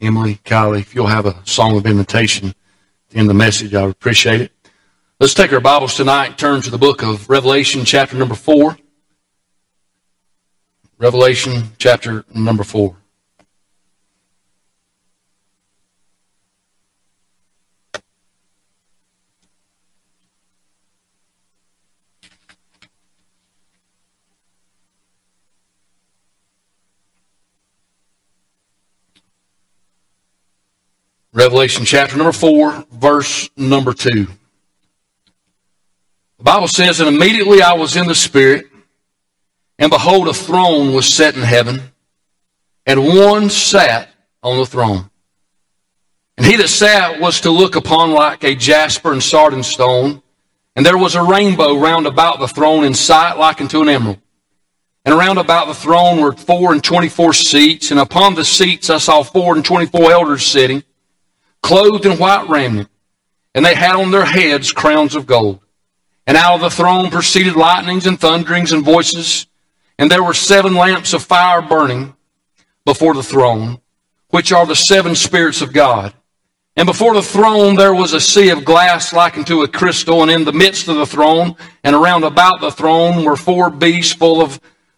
Emily, Kylie, if you'll have a song of invitation in the message, I would appreciate it. Let's take our Bibles tonight and turn to the book of Revelation, chapter number 4. Revelation, chapter number 4. Revelation chapter number 4, verse number 2. The Bible says, "And immediately I was in the Spirit, and behold, a throne was set in heaven, and one sat on the throne. And he that sat was to look upon like a jasper and sardine stone, and there was a rainbow round about the throne in sight like unto an emerald. And round about the throne were 24 seats, and upon the seats I saw 24 elders sitting, clothed in white raiment, and they had on their heads crowns of gold. And out of the throne proceeded lightnings and thunderings and voices, and there were 7 lamps of fire burning before the throne, which are the 7 spirits of God. And before the throne there was a sea of glass like unto a crystal, and in the midst of the throne and around about the throne were 4 beasts full of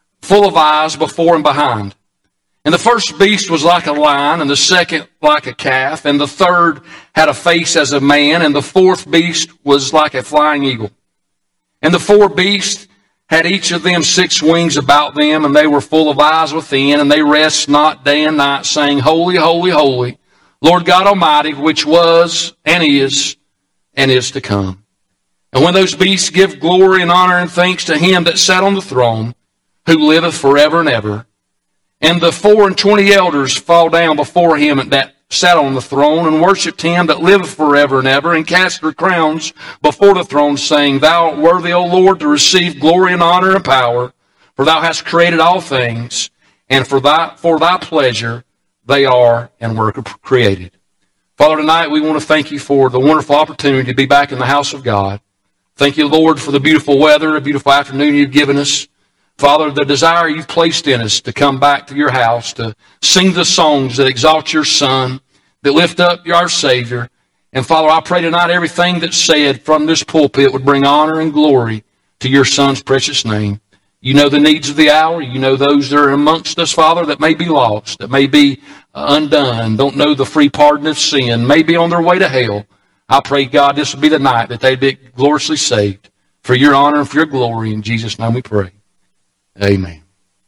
eyes before and behind. And the first beast was like a lion, and the second like a calf, and the third had a face as a man, and the fourth beast was like a flying eagle. And the 4 beasts had each of them 6 wings about them, and they were full of eyes within, and they rest not day and night, saying, Holy, holy, holy, Lord God Almighty, which was and is to come. And when those beasts give glory and honor and thanks to him that sat on the throne, who liveth forever and ever, and the 24 elders fall down before him that sat on the throne, and worshipped him that liveth forever and ever, and cast their crowns before the throne, saying, Thou art worthy, O Lord, to receive glory and honor and power, for thou hast created all things, and for thy pleasure they are and were created. Father, tonight we want to thank you for the wonderful opportunity to be back in the house of God. Thank you, Lord, for the beautiful weather, a beautiful afternoon you've given us. Father, the desire you've placed in us to come back to your house, to sing the songs that exalt your Son, that lift up our Savior. And Father, I pray tonight everything that's said from this pulpit would bring honor and glory to your Son's precious name. You know the needs of the hour. You know those that are amongst us, Father, that may be lost, that may be undone, don't know the free pardon of sin, may be on their way to hell. I pray, God, this will be the night that they'd be gloriously saved. For your honor and for your glory, in Jesus' name we pray. Amen.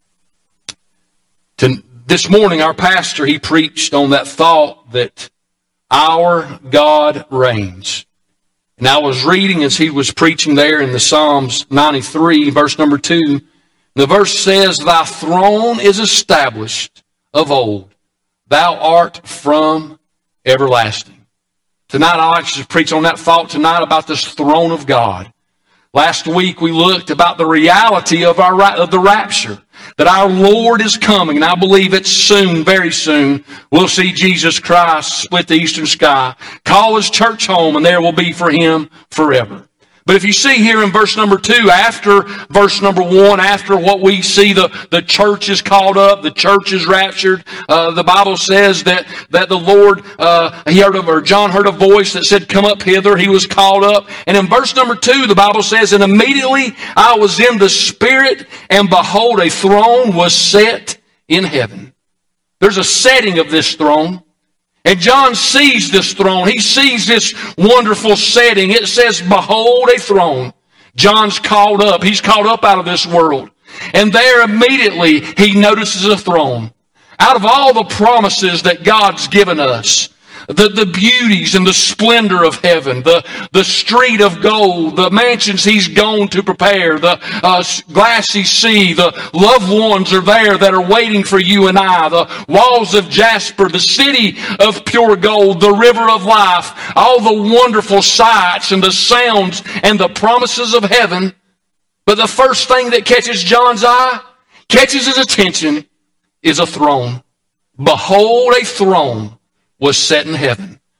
This morning, our pastor, he preached on that thought that our God reigns. And I was reading as he was preaching there in the Psalms 93, verse number 2. The verse says, Thy throne is established of old. Thou art from everlasting. Tonight, I'd like to preach on that thought tonight about this throne of God. Last week we looked about the reality of the rapture, that our Lord is coming, and I believe it's soon, very soon, we'll see Jesus Christ split the eastern sky, call his church home, and there will be for him forever. But if you see here in verse number 2, after verse number 1, after what we see, the church is called up, the church is raptured, the Bible says that the Lord, John heard a voice that said, Come up hither. He was called up. And in verse number 2, the Bible says, And immediately I was in the Spirit, and behold, a throne was set in heaven. There's a setting of this throne. And John sees this throne. He sees this wonderful setting. It says, Behold a throne. John's called up. He's called up out of this world. And there immediately he notices a throne. Out of all the promises that God's given us, the beauties and the splendor of heaven, the street of gold, the mansions he's gone to prepare, the glassy sea, the loved ones are there that are waiting for you and I, the walls of jasper, the city of pure gold, the river of life, all the wonderful sights and the sounds and the promises of heaven. But the first thing that catches John's eye, catches his attention, is a throne. Behold, a throne was set in heaven.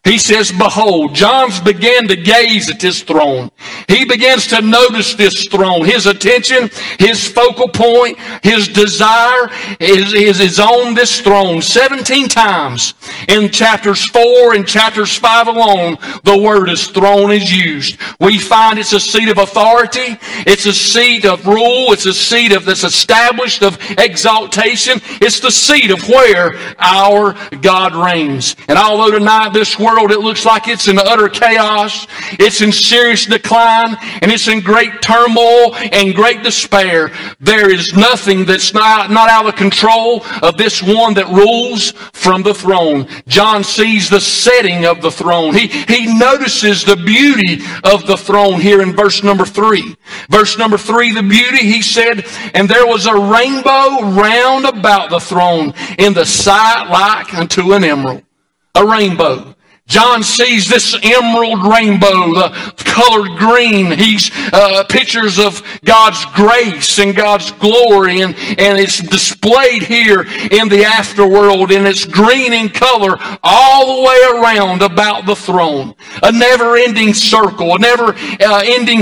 He says, behold. John began to gaze at this throne. He begins to notice this throne. His attention, his focal point, his desire is on this throne. 17 times in chapters 4 and chapters 5 alone, the word is throne is used. We find it's a seat of authority. It's a seat of rule. It's a seat that's established of exaltation. It's the seat of where our God reigns. And although tonight this world, it looks like it's in utter chaos, it's in serious decline, and it's in great turmoil and great despair, there is nothing that's not out of the control of this one that rules from the throne. John sees the setting of the throne. He notices the beauty of the throne here in verse number 3. Verse number 3, the beauty, he said, and there was a rainbow round about the throne in the sight like unto an emerald. A rainbow. John sees this emerald rainbow, the colored green. He's pictures of God's grace and God's glory, and it's displayed here in the afterworld, and it's green in color all the way around about the throne. A never-ending circle, a never-ending,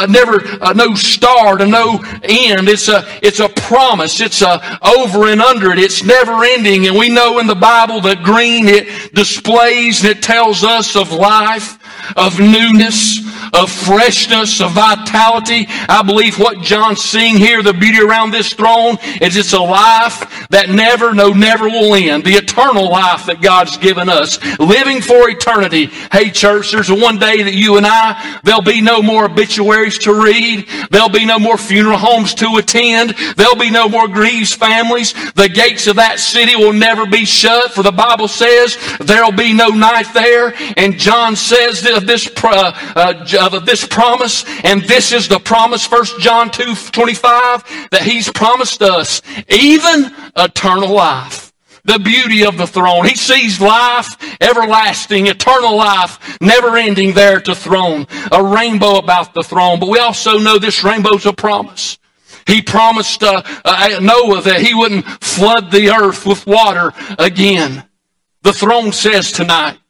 no start and no end. It's a promise. It's over and under it. It's never-ending, and we know in the Bible that green, it displays and it tells us of life, of newness, of freshness, of vitality. I believe what John's seeing here, the beauty around this throne, is it's a life that never will end. The eternal life that God's given us. Living for eternity. Hey church, there's one day that you and I, there'll be no more obituaries to read. There'll be no more funeral homes to attend. There'll be no more grieved families. The gates of that city will never be shut, for the Bible says there'll be no night there. And John says of this promise, and this is the promise, 1 John 2:25, that he's promised us even eternal life. The beauty of the throne. He sees life, everlasting, eternal life, never ending there at the throne. A rainbow about the throne. But we also know this rainbow's a promise. He promised Noah that he wouldn't flood the earth with water again. The throne says tonight,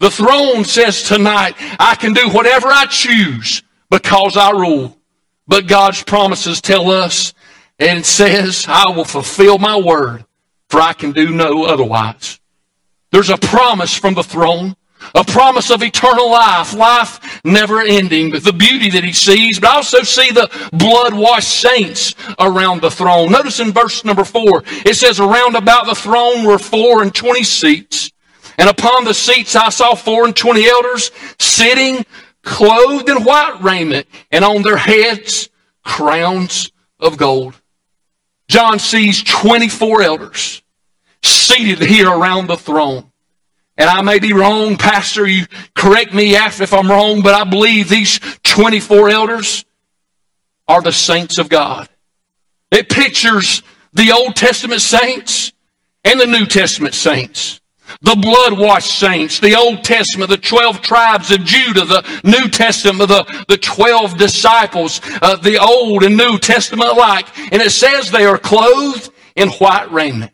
I can do whatever I choose because I rule. But God's promises tell us, and it says, I will fulfill my word, for I can do no otherwise. There's a promise from the throne, a promise of eternal life never ending, the beauty that he sees, but I also see the blood-washed saints around the throne. Notice in verse number 4, it says, around about the throne were 24 seats. And upon the seats I saw 24 elders sitting, clothed in white raiment, and on their heads crowns of gold. John sees 24 elders seated here around the throne. And I may be wrong, Pastor, you correct me if I'm wrong, but I believe these 24 elders are the saints of God. It pictures the Old Testament saints and the New Testament saints. The blood-washed saints, the Old Testament, the 12 tribes of Judah, the New Testament, the 12 disciples, the Old and New Testament alike. And it says they are clothed in white raiment.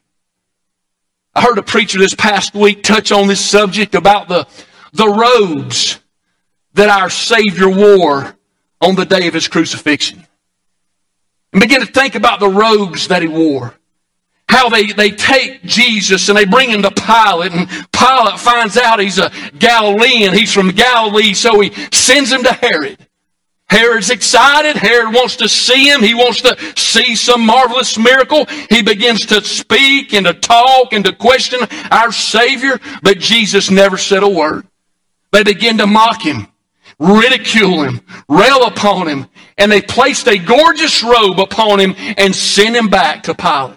I heard a preacher this past week touch on this subject about the robes that our Savior wore on the day of His crucifixion. And begin to think about the robes that He wore. How they take Jesus and they bring him to Pilate, and Pilate finds out he's a Galilean. He's from Galilee, so he sends him to Herod. Herod's excited. Herod wants to see him. He wants to see some marvelous miracle. He begins to speak and to talk and to question our Savior, but Jesus never said a word. They begin to mock him, ridicule him, rail upon him, and they placed a gorgeous robe upon him and sent him back to Pilate.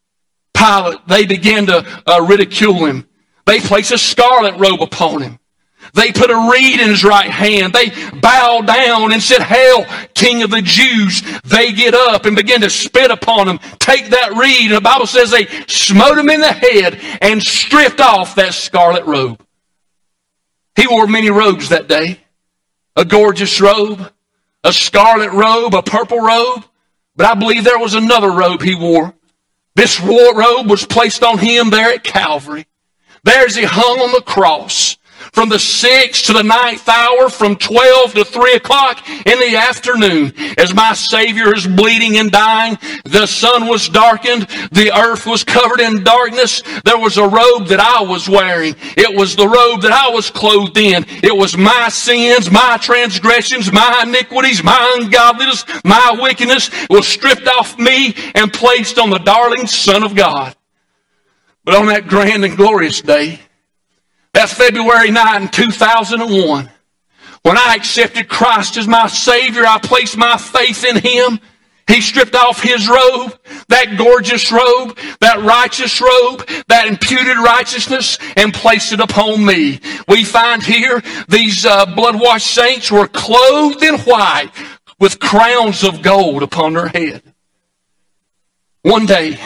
They began to ridicule him. They placed a scarlet robe upon him. They put a reed in his right hand. They bowed down and said, "Hail, King of the Jews." They get up and begin to spit upon him, take that reed, and the Bible says they smote him in the head and stripped off that scarlet robe. He wore many robes that day. A gorgeous robe, a scarlet robe, a purple robe. But I believe there was another robe he wore. This robe was placed on him there at Calvary. There as he hung on the cross, from the 6th to the 9th hour, from 12 to 3 o'clock in the afternoon, as my Savior is bleeding and dying. The sun was darkened. The earth was covered in darkness. There was a robe that I was wearing. It was the robe that I was clothed in. It was my sins, my transgressions, my iniquities, my ungodliness, my wickedness was stripped off me and placed on the darling Son of God. But on that grand and glorious day, that February night in 2001, when I accepted Christ as my Savior, I placed my faith in Him. He stripped off His robe, that gorgeous robe, that righteous robe, that imputed righteousness, and placed it upon me. We find here these blood-washed saints were clothed in white with crowns of gold upon their head. One day,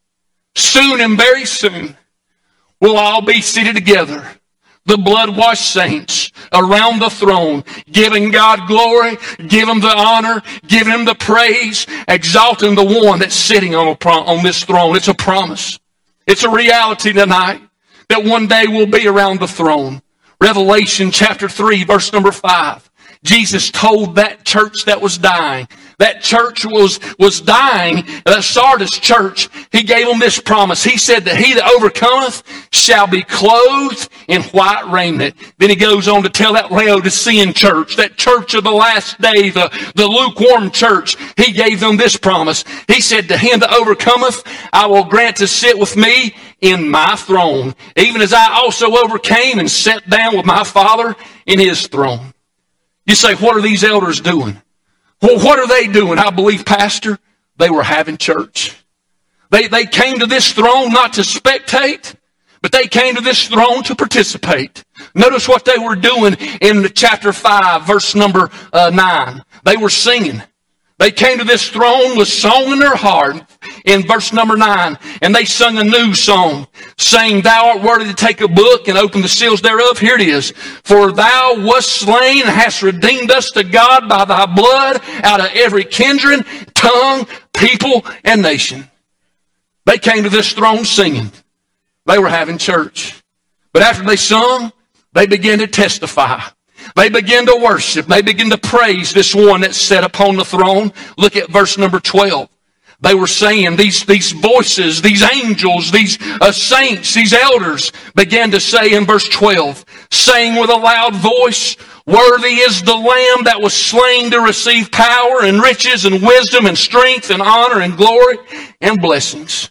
soon and very soon, we'll all be seated together, the blood-washed saints around the throne, giving God glory, giving Him the honor, giving Him the praise, exalting the one that's sitting on this throne. It's a promise. It's a reality tonight that one day we'll be around the throne. Revelation chapter 3, verse number 5. Jesus told that church that was dying. That church was dying, that Sardis church. He gave them this promise. He said that he that overcometh shall be clothed in white raiment. Then he goes on to tell that Laodicean church, that church of the last day, the lukewarm church. He gave them this promise. He said, to him that overcometh, I will grant to sit with me in my throne, even as I also overcame and sat down with my Father in His throne. You say, what are these elders doing? Well, what are they doing? I believe, Pastor, they were having church. They came to this throne not to spectate, but they came to this throne to participate. Notice what they were doing in chapter 5, verse number 9. They were singing. They came to this throne with song in their heart in verse number 9. And they sung a new song, saying, Thou art worthy to take a book and open the seals thereof. Here it is. For Thou wast slain and hast redeemed us to God by Thy blood out of every kindred, tongue, people, and nation. They came to this throne singing. They were having church. But after they sung, they began to testify. They begin to worship. They begin to praise this one that's set upon the throne. Look at verse number 12. They were saying, these voices, these angels, these saints, these elders began to say in verse 12, saying with a loud voice, Worthy is the Lamb that was slain to receive power and riches and wisdom and strength and honor and glory and blessings.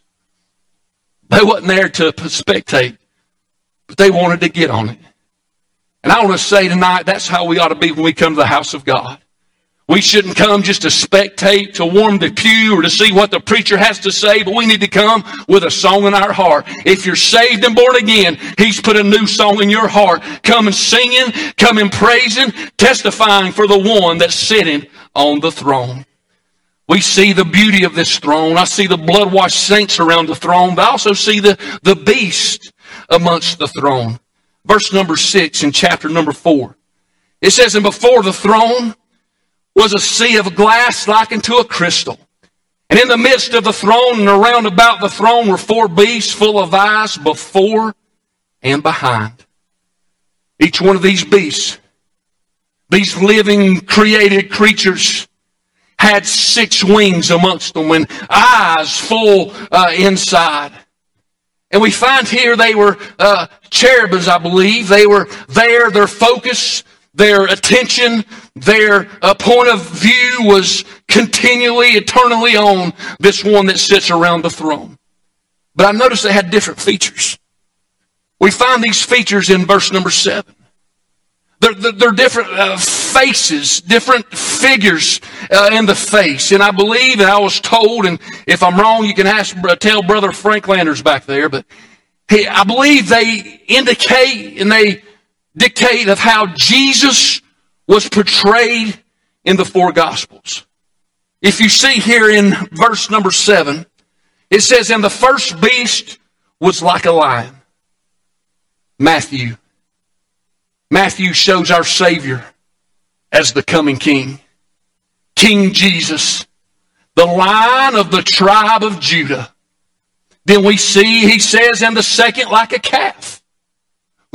They wasn't there to spectate, but they wanted to get on it. And I want to say tonight, that's how we ought to be when we come to the house of God. We shouldn't come just to spectate, to warm the pew, or to see what the preacher has to say, but we need to come with a song in our heart. If you're saved and born again, He's put a new song in your heart. Come and singing, come and praising, testifying for the one that's sitting on the throne. We see the beauty of this throne. I see the blood-washed saints around the throne, but I also see the beast amongst the throne. Verse number 6 in chapter number 4. It says, And before the throne was a sea of glass like unto a crystal. And in the midst of the throne and around about the throne were 4 beasts full of eyes before and behind. Each one of these beasts, these living created creatures, had 6 wings amongst them and eyes full inside. And we find here they were cherubims, I believe. They were there, their focus, their attention, their point of view was continually, eternally on this one that sits around the throne. But I noticed they had different features. We find these features in verse number 7. They're different faces, different figures in the face. And I believe, and I was told, and if I'm wrong, you can tell Brother Frank Landers back there, but I believe they indicate and they dictate of how Jesus was portrayed in the 4 Gospels. If you see here in verse number 7, it says, And the first beast was like a lion. Matthew shows our Savior as the coming King. King Jesus, the Lion of the tribe of Judah. Then we see, he says, And the second like a calf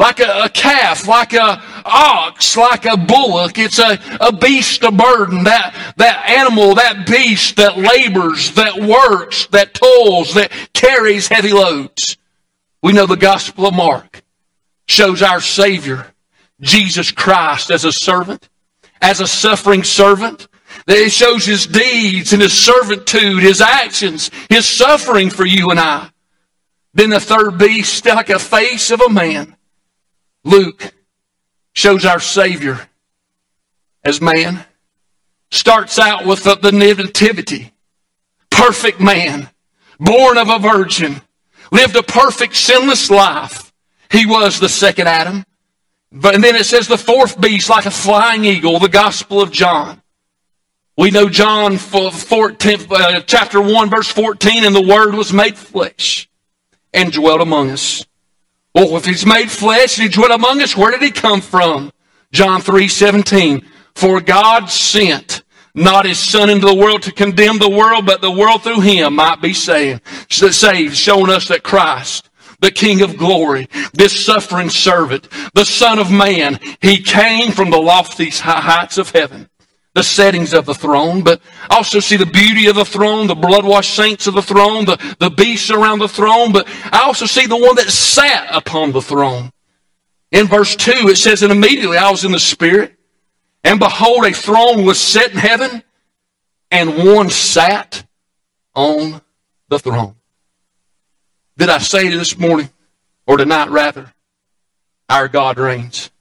like a calf, like a ox, like a bullock. It's a beast of burden, that animal, that beast that labors, that works, that toils, that carries heavy loads. We know the Gospel of Mark shows our Savior, Jesus Christ, as a servant, as a suffering servant. It shows His deeds and His servitude, His actions, His suffering for you and I. Then the third beast, like a face of a man. Luke shows our Savior as man. Starts out with the nativity. Perfect man, born of a virgin, lived a perfect sinless life. He was the second Adam. And then it says the fourth beast, like a flying eagle, the Gospel of John. We know John 14, chapter 1, verse 14, and the Word was made flesh and dwelt among us. Well, if He's made flesh and He dwelt among us, where did He come from? John 3:17. For God sent not His Son into the world to condemn the world, but the world through Him might be saved, showing us that Christ, the King of glory, this suffering servant, the Son of Man, He came from the lofty heights of heaven, the settings of the throne, but also see the beauty of the throne, the blood-washed saints of the throne, the beasts around the throne, but I also see the one that sat upon the throne. In verse 2, it says, and immediately I was in the Spirit, and behold, a throne was set in heaven, and one sat on the throne. Did I say this morning, or tonight rather, our God reigns?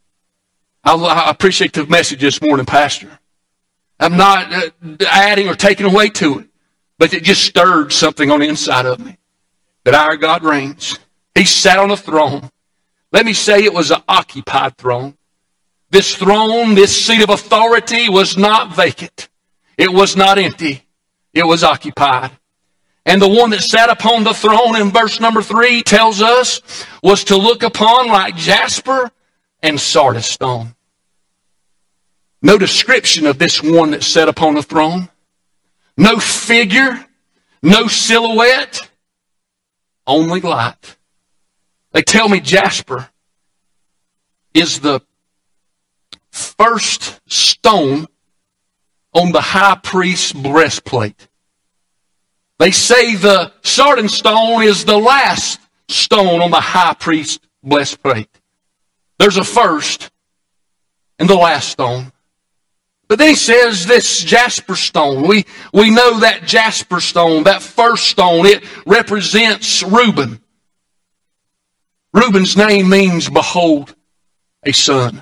I appreciate the message this morning, Pastor. I'm not adding or taking away to it, but it just stirred something on the inside of me. That our God reigns. He sat on a throne. Let me say it was an occupied throne. This throne, this seat of authority was not vacant. It was not empty. It was occupied. And the one that sat upon the throne in verse number 3 tells us was to look upon like jasper and sardis stone. No description of this one that sat upon the throne. No figure. No silhouette. Only light. They tell me jasper is the first stone on the high priest's breastplate. They say the sardine stone is the last stone on the high priest's breastplate. There's a first and the last stone. But then he says this jasper stone. We know that jasper stone, that first stone, it represents Reuben. Reuben's name means, behold, a son.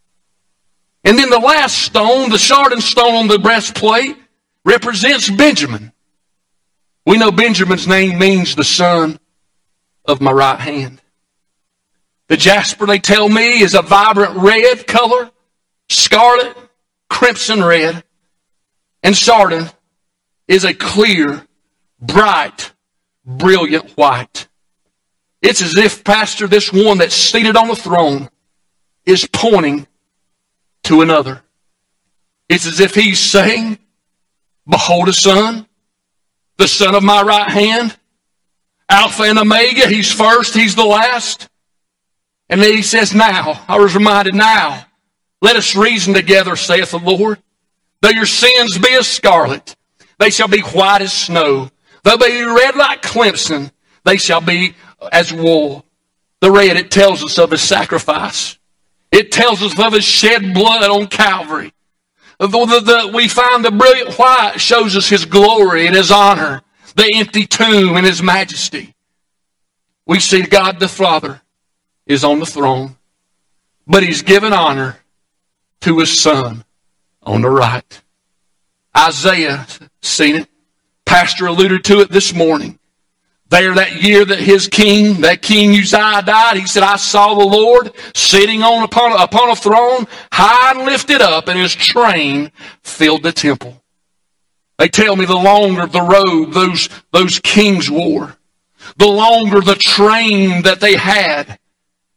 And then the last stone, the sardine stone on the breastplate, represents Benjamin. We know Benjamin's name means the son of my right hand. The jasper, they tell me, is a vibrant red color, scarlet, crimson red, and sardine is a clear, bright, brilliant white. It's as if, Pastor, this one that's seated on the throne is pointing to another. It's as if He's saying, behold a son, the son of my right hand, Alpha and Omega, He's first, He's the last. And then He says, now, I was reminded now, let us reason together, saith the Lord. Though your sins be as scarlet, they shall be white as snow. Though they be red like crimson, they shall be as wool. The red, it tells us of His sacrifice. It tells us of His shed blood on Calvary. We find the brilliant white shows us His glory and His honor, the empty tomb and His majesty. We see God the Father is on the throne, but He's given honor to His Son on the right. Isaiah seen it. Pastor alluded to it this morning. There, that year that that King Uzziah died, he said, I saw the Lord sitting upon a throne, high and lifted up, and His train filled the temple. They tell me the longer the robe those kings wore, the longer the train that they had,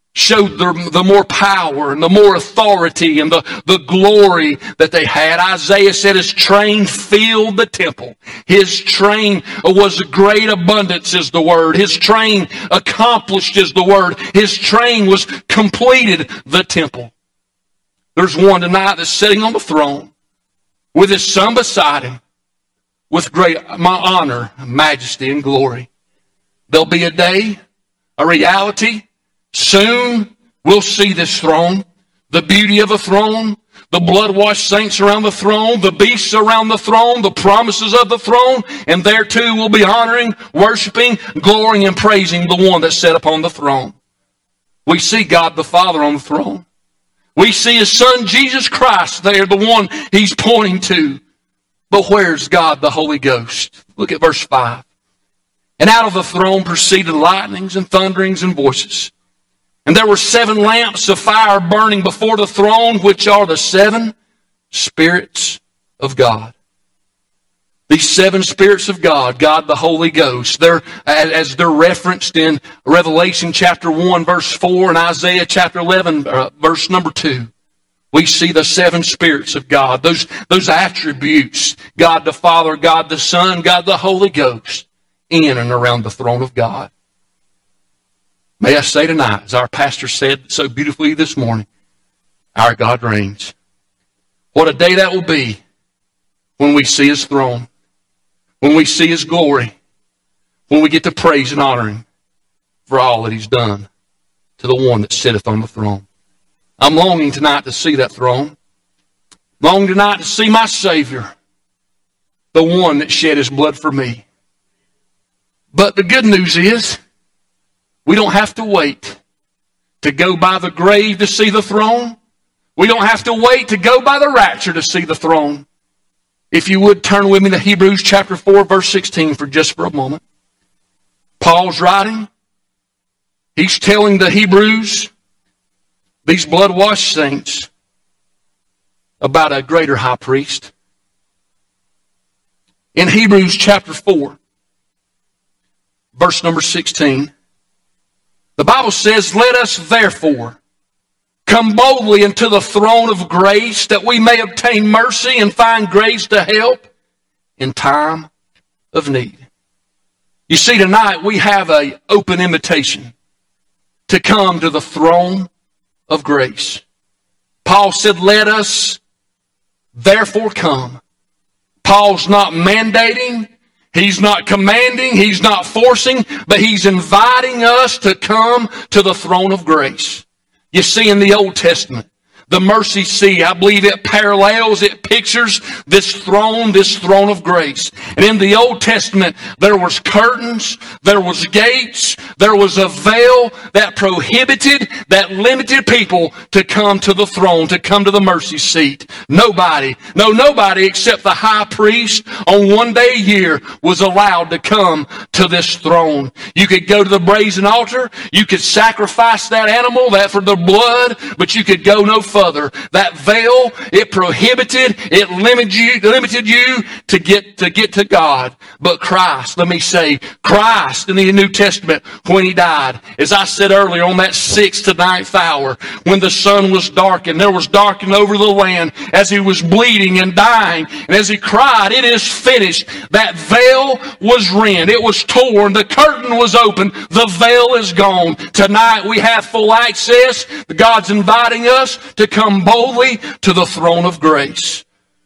showed the more power and the more authority and the glory that they had. Isaiah said his train filled the temple. His train was great abundance is the word. His train accomplished is the word. His train was completed the temple. There's one tonight that's sitting on the throne with his son beside him with great honor, majesty, and glory. There'll be a day, a reality. Soon we'll see this throne, the beauty of a throne, the blood-washed saints around the throne, the beasts around the throne, the promises of the throne, and there too we'll be honoring, worshiping, glorying, and praising the one that's sat upon the throne. We see God the Father on the throne. We see His Son Jesus Christ there, the one He's pointing to. But where's God the Holy Ghost? Look at verse 5. And out of the throne proceeded lightnings and thunderings and voices. And there were 7 lamps of fire burning before the throne, which are the 7 spirits of God. These 7 spirits of God, God the Holy Ghost, as they're referenced in Revelation chapter 1, verse 4, and Isaiah chapter 11, verse number 2. We see the 7 spirits of God, those attributes, God the Father, God the Son, God the Holy Ghost, in and around the throne of God. May I say tonight, as our pastor said so beautifully this morning, our God reigns. What a day that will be when we see His throne, when we see His glory, when we get to praise and honor Him for all that He's done to the one that sitteth on the throne. I'm longing tonight to see that throne. Longing tonight to see my Savior, the one that shed His blood for me. But the good news is, we don't have to wait to go by the grave to see the throne. We don't have to wait to go by the rapture to see the throne. If you would turn with me to Hebrews chapter 4, verse 16 for a moment. Paul's writing. He's telling the Hebrews, these blood-washed saints, about a greater high priest. In Hebrews chapter 4, verse number 16, the Bible says, let us therefore come boldly into the throne of grace that we may obtain mercy and find grace to help in time of need. You see, tonight we have an open invitation to come to the throne of grace. Paul said, let us therefore come. Paul's not mandating. He's not commanding, he's not forcing, but he's inviting us to come to the throne of grace. You see, in the Old Testament, the mercy seat, I believe it parallels, it pictures this throne of grace. And in the Old Testament, there was curtains, there was gates, there was a veil that prohibited, that limited people to come to the throne, to come to the mercy seat. Nobody except the high priest on one day a year was allowed to come to this throne. You could go to the brazen altar, you could sacrifice that animal, that for the blood, but you could go no further. That veil, it prohibited, it limited you to get to God. But Christ, let me say, Christ in the New Testament, when He died, as I said earlier, on that 6th to 9th hour, when the sun was darkened, there was darkened over the land, as He was bleeding and dying, and as He cried, it is finished. That veil was rent, it was torn, the curtain was open, the veil is gone. Tonight we have full access. God's inviting us to come boldly to the throne of grace.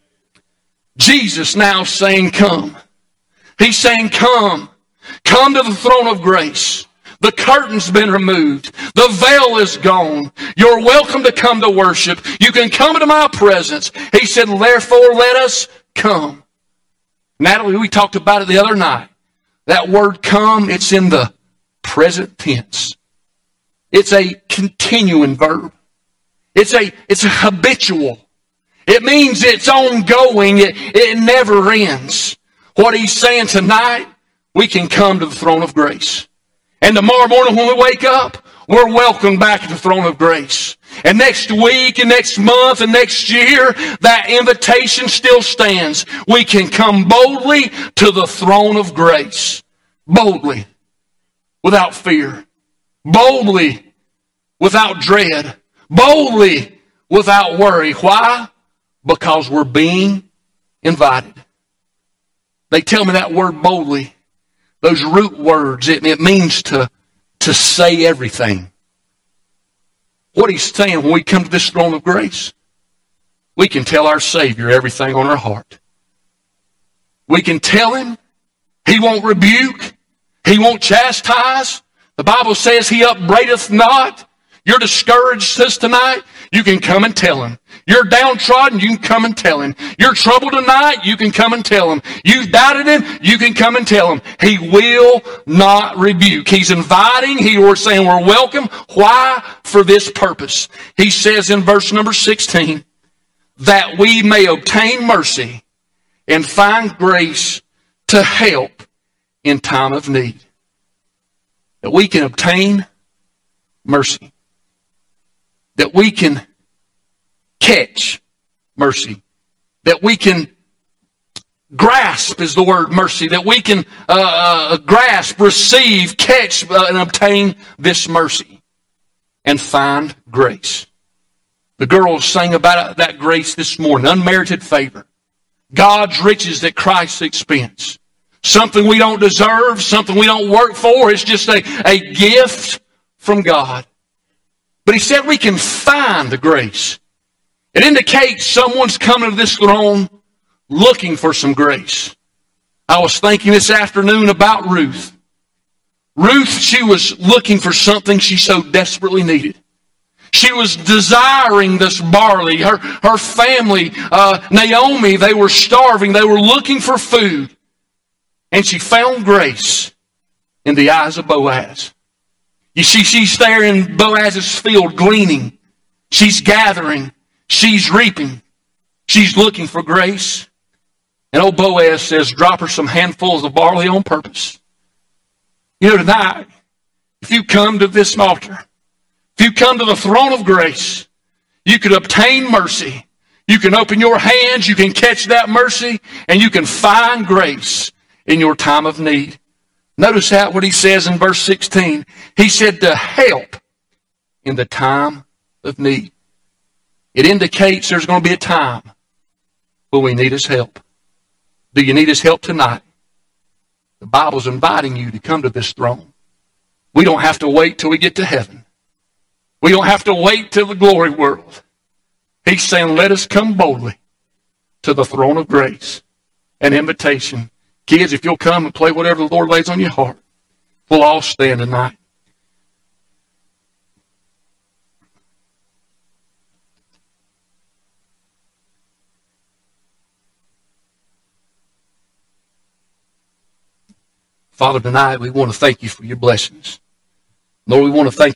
Jesus now saying, come. He's saying, come. Come to the throne of grace. The curtain's been removed. The veil is gone. You're welcome to come to worship. You can come into my presence. He said, therefore, let us come. Natalie, we talked about it the other night. That word come, it's in the present tense. It's a continuing verb. It's a habitual. It means it's ongoing. It never ends. What He's saying tonight, we can come to the throne of grace. And tomorrow morning when we wake up, we're welcomed back to the throne of grace. And next week and next month and next year, that invitation still stands. We can come boldly to the throne of grace. Boldly. Without fear. Boldly. without dread, boldly without worry. Why? Because we're being invited. They tell me that word boldly, those root words, it means to say everything. What he's saying, when we come to this throne of grace, we can tell our Savior everything on our heart. We can tell him. He won't rebuke. He won't chastise. The Bible says he upbraideth not. You're discouraged this tonight, you can come and tell him. You're downtrodden, you can come and tell him. You're troubled tonight, you can come and tell him. You've doubted him, you can come and tell him. He will not rebuke. He's inviting. We're saying we're welcome. Why? For this purpose. He says in verse number 16, that we may obtain mercy and find grace to help in time of need. That we can obtain mercy. That we can catch mercy. That we can grasp is the word mercy. That we can grasp, receive, catch, and obtain this mercy. And find grace. The girls sang about that grace this morning. Unmerited favor. God's riches at Christ's expense. Something we don't deserve, something we don't work for. It's just a gift from God. But he said we can find the grace. It indicates someone's coming to this throne looking for some grace. I was thinking this afternoon about Ruth. Ruth, she was looking for something she so desperately needed. She was desiring this barley. Her family, Naomi, they were starving. They were looking for food. And she found grace in the eyes of Boaz. You see, she's there in Boaz's field gleaning. She's gathering. She's reaping. She's looking for grace. And old Boaz says, drop her some handfuls of barley on purpose. You know, tonight, if you come to this altar, if you come to the throne of grace, you can obtain mercy. You can open your hands, you can catch that mercy, and you can find grace in your time of need. Notice what he says in verse 16. He said to help in the time of need. It indicates there's going to be a time when we need his help. Do you need his help tonight? The Bible's inviting you to come to this throne. We don't have to wait till we get to heaven. We don't have to wait till the glory world. He's saying, let us come boldly to the throne of grace. An invitation. Kids, if you'll come and play whatever the Lord lays on your heart, we'll all stand tonight. Father, tonight we want to thank you for your blessings. Lord, we want to thank you.